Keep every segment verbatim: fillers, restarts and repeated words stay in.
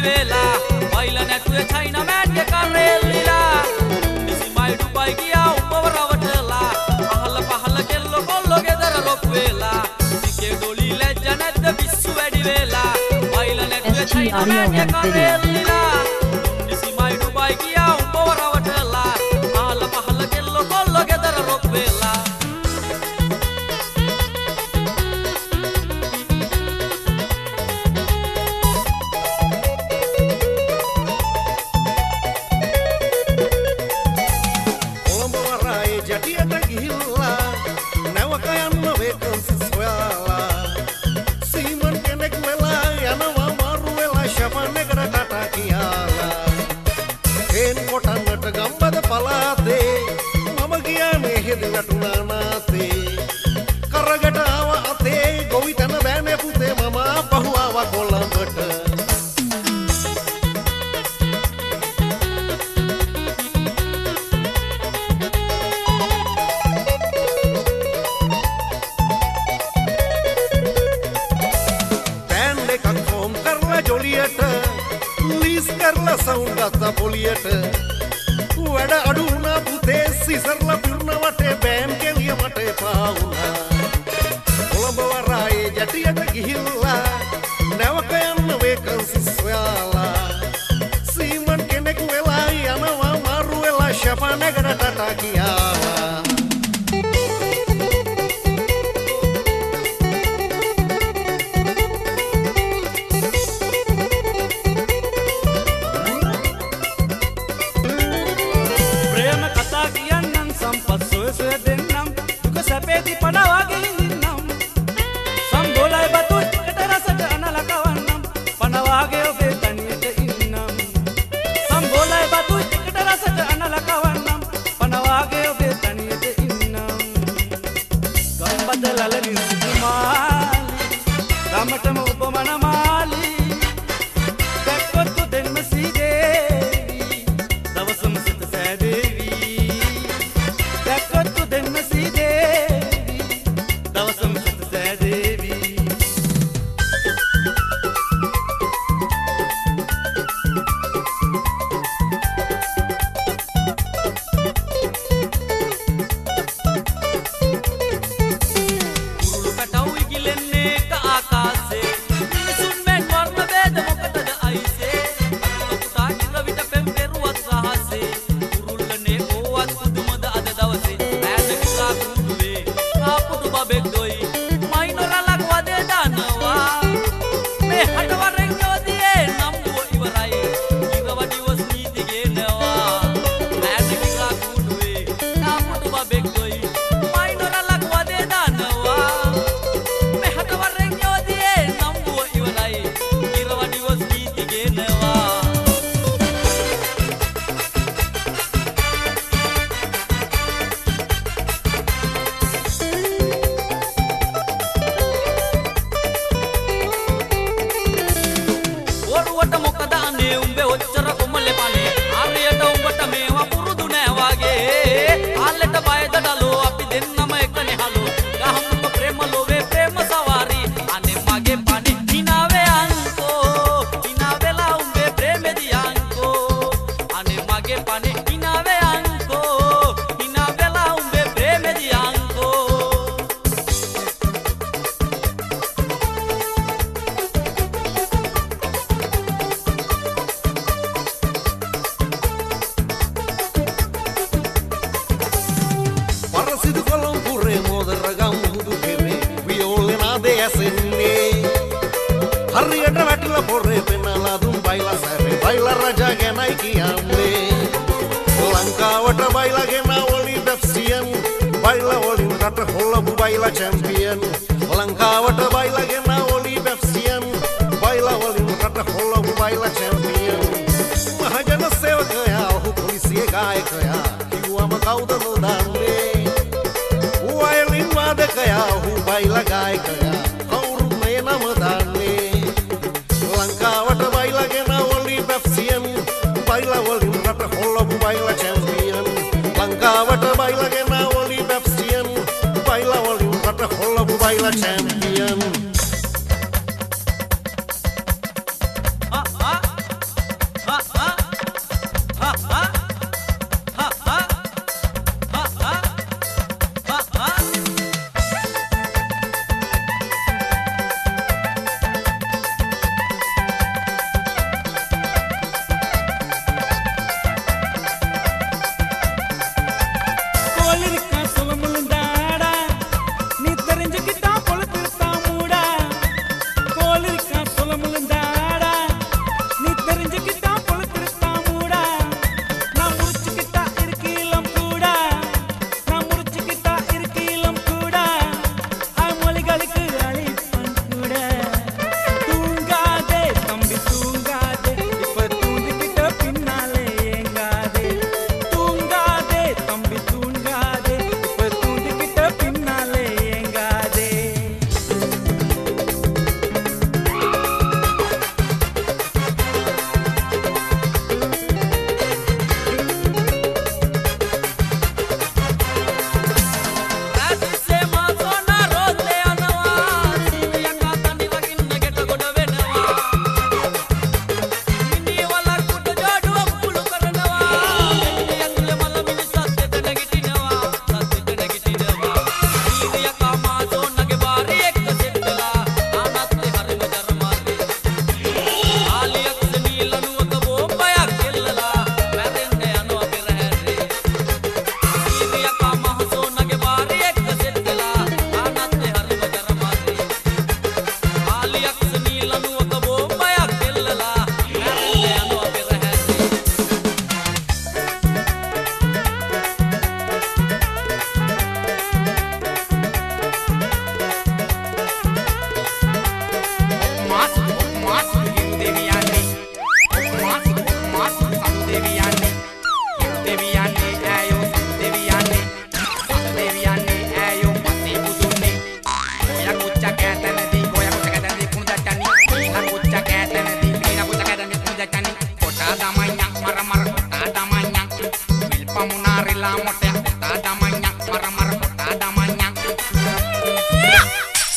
වෙලා වයිල නැතුවේ චයිනා මෑන් එක රෙල්ලිලා නිසිමයි ඩුබයි ගියා උඹව රවටලා අහල පහල කෙල්ල කොල්ල ගෙදර රොක් වෙලා සිකේ ඩොලි ලැජ්ජ නැද්ද පිස්සු වැඩි වෙලා වයිල නැතුවේ චයිනා මෑන් එක රෙල්ලිලා නිසිමයි ඩුබයි ගියා උඹව රවටලා අහල පහල කෙල්ල කොල්ල ගෙදර රොක් වෙලා ගම්බද පලාතේ මම කියන්නේ හෙද වැටුණා නාතේ කරගට ආව අතේ ගොවිතැන බෑනේ පුතේ මම පහු ආව කොළඹට බෑන්ඩ් එකක් ෆෝම් කරලා ජොලියට ලීස් කරලා සවුන්ඩ් ගත්තා පොලියට වැඩ අඩු වුණා පුතේ සිසර්ලා පිරුණ වටේ බෑම් කෙලිය මට එපා වුණා කොළඹ වරායේ ජැටියට ගිහිල්ලා නැවක යන්න වේකන්සි සොයාලා සීමන් කෙනෙක් වෙලා යනවා මාරු වෙලා ශපනකට ටටා කියාලා සැපේති පනවාගේ ඉන්නම් සම්බෝලයි බතු එකට රසට අනල කවන්නම් පනවාගේ ඔබේ තනියට ඉන්නම් සම්බෝලයි බතු එකට රසට අනල කවන්නම් පනවාගේ ඔබේ තනියට ඉන්නම් ගම්බද ලලනින් සිතුමාලි ගමටම ඔබ මනමාලි දැක්කොත්තු දෙන්ම සීදේවි දවසම සිත සෑදේවි දැක්කොත්තු දෙන්ම සීදේවි දවසම සිත සෑදේවි කුරුළු පැටවු ඉගිලෙන්නේ එක ආකාසේ මිනිසුන් මෙන් වර්ණ වේද මොකටද අයිසේ අනුල පුතා කිව විට පෙම් පෙරුවත් රහසේ කුරුල්ලනේ ඕවත් පුදුමද අද දවසේ ඈත කිලා කුඩුවේ ආපුතු බබෙක් දොයි මයිනොරලක් වදේ දානවා මේ හටවරෙන් යෝදියේ නම්බුව ඉවරයි ඉරවඩිවස් නීති ගේනවා ඈත කිලා කුඩුවේ ආපුතු බබෙක් දොයි මයිනොරලක් වදේ දානවා මේ හටවරෙන් යෝදියේ නම්බුව ඉවරයි ඉරවඩිවස් නීති ගේනවා ඔරුවට මොකද අනේ උඹේ ඔච්චර කොමලේ පනේ ආරියට උඹට මේවා පුරුදු නෑ වාගේ ආල්ලට බයද ඩලෝ අපි දෙන්නම එකනේ හලෝ ගහමුක ප්‍රේම ලෝවේ ප්‍රේම සවාරි අනේ මගේ පනේ හිනාවේ අංකෝ හිනාවෙලා උඹේ ප්‍රේමෙදි අංකෝ අනේ මගේ පනේ හිනාවේ අංකෝ හිනාවෙලා උඹේ ප්‍රේමෙදි අංකෝ පරසිදු කොළඹුරේ මොදර ගම්මුදු කෙරේ වියෝලේ නාදේ ඇසෙන්නේ හරියට වැටිලා පොරේ පෙන්නලා දුම් බයිලා සැරේ බයිලා රජා ගැනයි කියන්නේ ලංකාවට බයිලා ගෙන ඔලි බැෆ්සියන් බයිලා වලින් රට හොල්ලපු බයිලා චැම්පියන් ලංකාවට බයිලා ගෙන ඔලි බැෆ්සියන් බයිලා වලින් රට හොල්ලපු බයිලා චැම්පියන් මහජන සේවකයා ඔහු පොලිසියේ ගායකයා කිව්වම කවුද නොදන්නේ වයලින් වාදකයා ඔහු බයිලා ගායකයා කවුරුත් මේ නම දන්නේ ලංකාවට බයිලා ගෙන ඔලි බැෆ්සියන් බයිලා වලින් රට හොල්ලපු බයිලා චැම්පියන් ලංකාවට බයිලා ගෙන ඔලි බැෆ්සියන් බයිලා වලින් රට හොල්ලපු බයිලා චැම්පියන් ආ ආ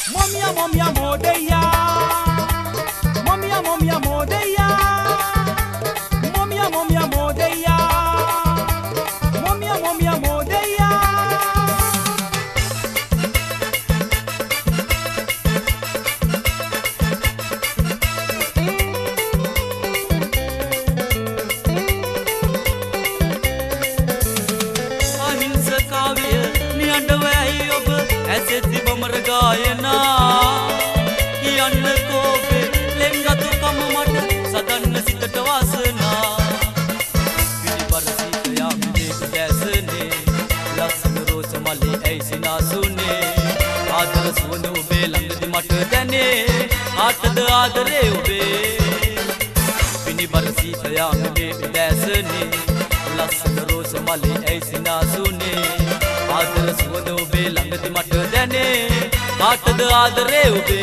Momia, momia, modeya. Momia, momia, modeya. Momia, momia, modeya. Momia, momia, modeya. अहिंसा काव्य नियंडवई अब ऐसे दिबमर गायना यन्न कोबे लेंगा तो कम मट सदन सितट वासना पिनी बरसी या देख जैसने लसन रोज मले ऐसी ना सुने आदर सुनो बे लंग दि मट दने आतद आदरे उबे पिनी बरसी या देख जैसने लसन रोज मले ऐसी ना सुने आदर सुनो बे लंग दि मट दने आतद आदरे उबे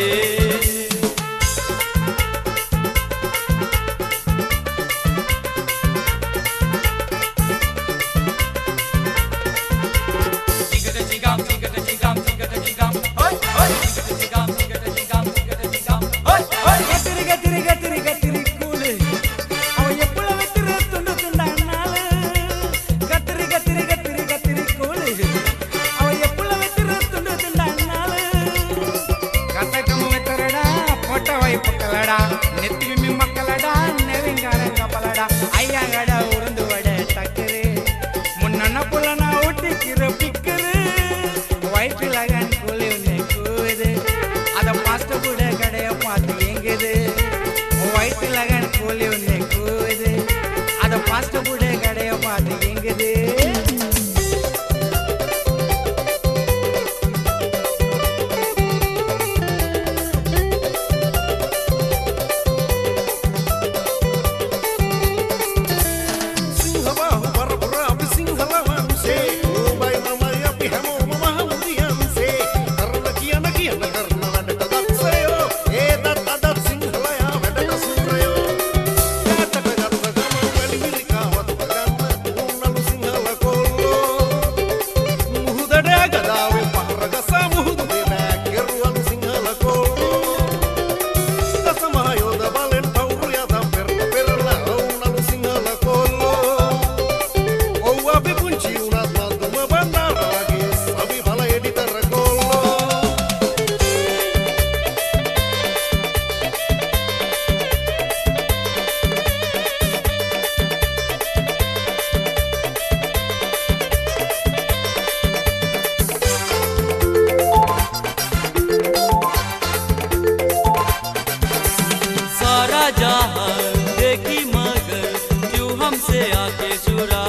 देखी मगर क्यों हमसे आके चुरा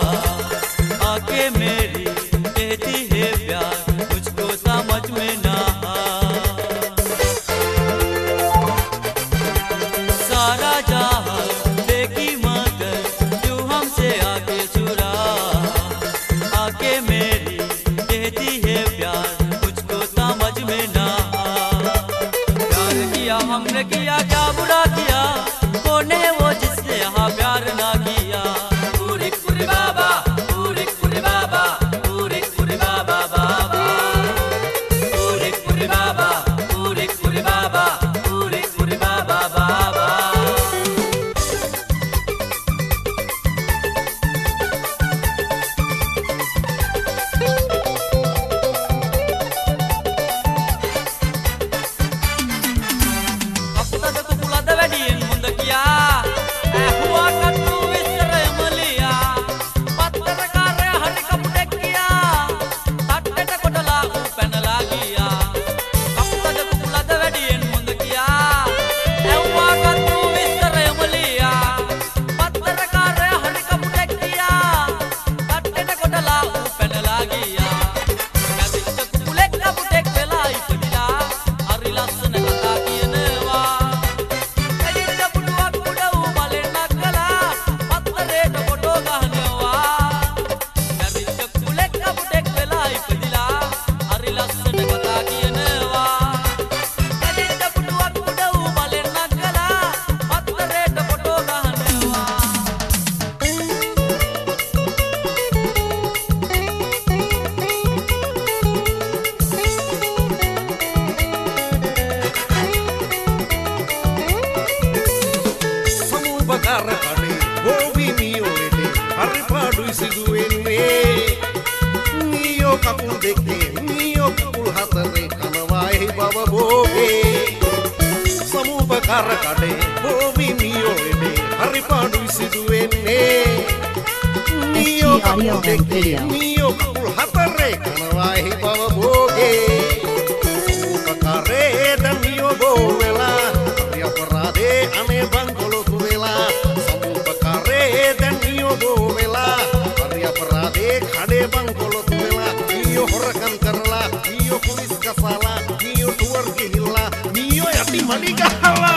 आके मेरी कहती है प्यार मुझको समझ में ना सारा जहां देखी मगर क्यों हमसे आके चुरा आके मेरी कहती है प्यार मुझको समझ में ना प्यार किया हमने किया क्या बुरा किया कौन है वो जिसने यहाँ प्यार ना किया पूरी पूरी बाबा पूरी पूरी बाबा पूरी पूरी बाबा बाबा पूरी पूरी बाबा पूरी पूरी बाबा पूरी पूरी बाबा बाबा अब तक කකුල් දෙකේ මීයෝ කකුල් හතරේ කනවා එහි බව බෝගේ සමුපකාර කඩේ බෝවි මීයෝ එබේ හරි පාඩුයි සිදු වෙන්නේ මීයෝ කකුල් දෙකේ මීයෝ කකුල් හතරේ කනවා එහි බව බෝගේ සමුපකාරේ දැන් මීයෝ බෝ වෙලා හරි අපරාධේ අනේ බංකොලොතු වෙලා සමුපකාරේ දැන් මීයෝ බෝ වෙලා හරි අපරාධේ කඩේ බංකොලොතු වෙලා මීයෝ හොරකම් කරලා මීයෝ පුලිස් කසාලා මීයෝ ටුවර් ගිහිල්ලා මීයෝ යටි මඩි ගහලා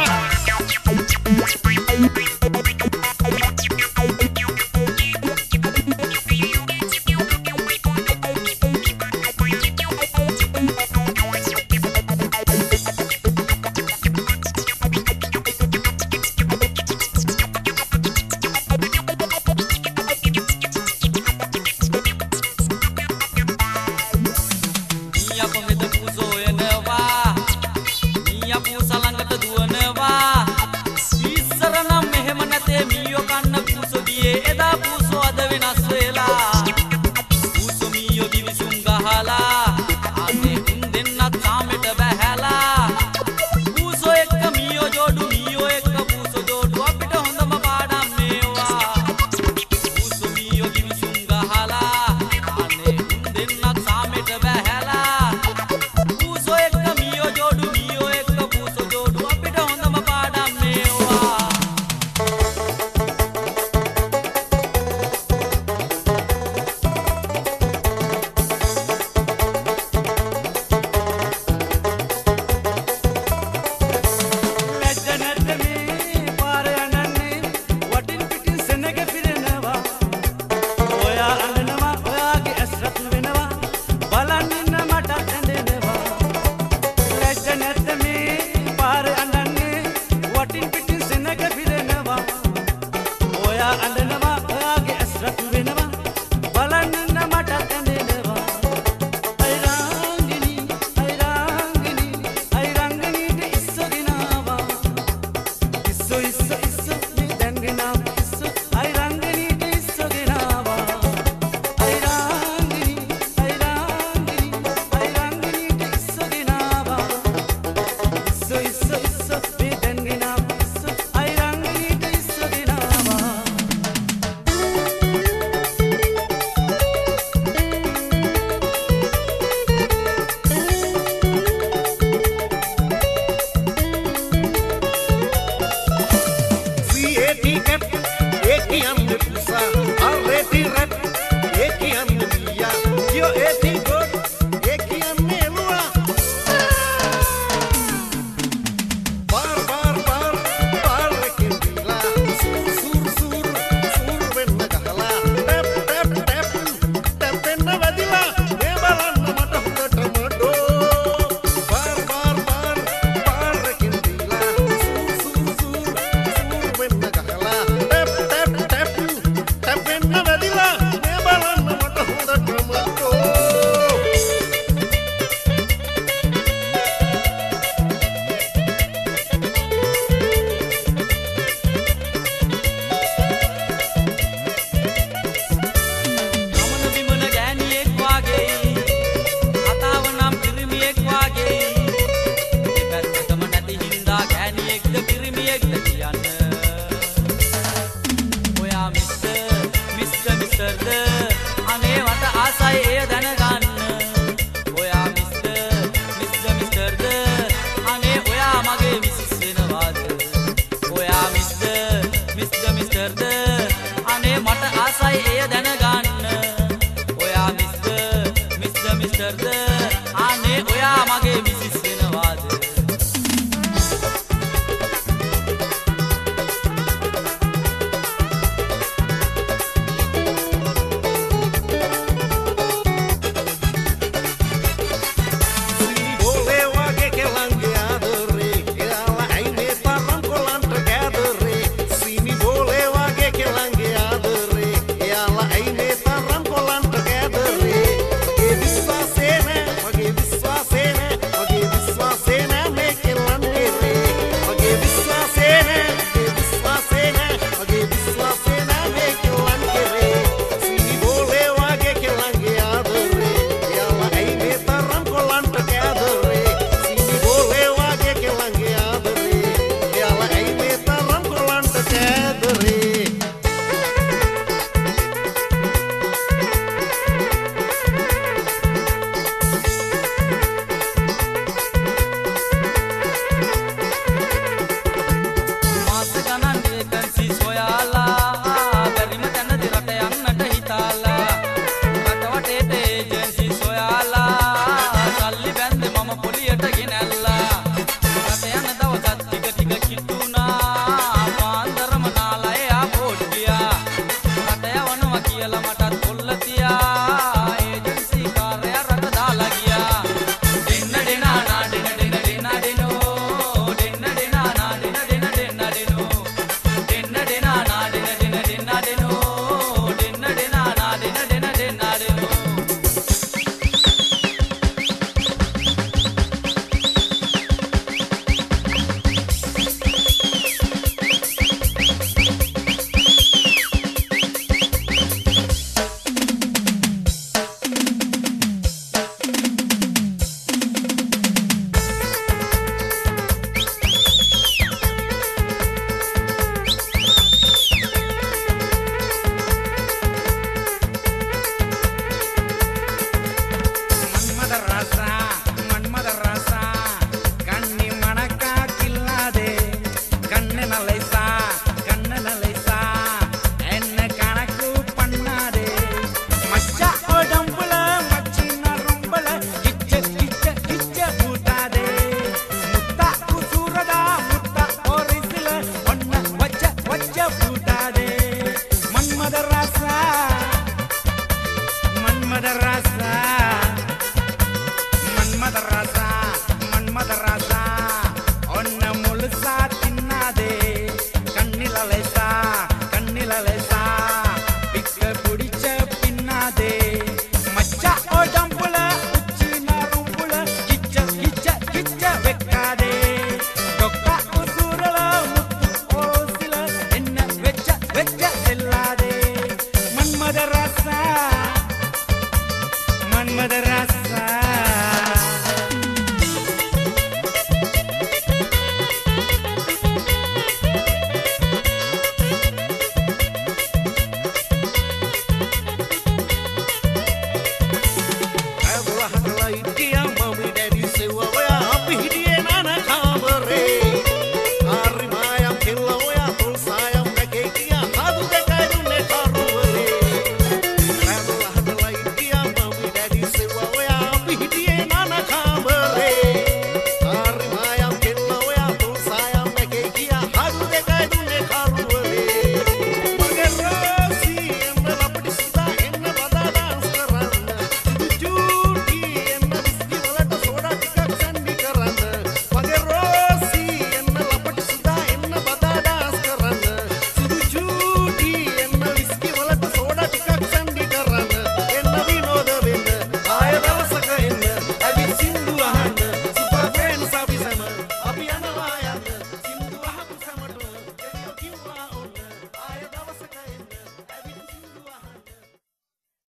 අනේ මට ආසයි එය දැන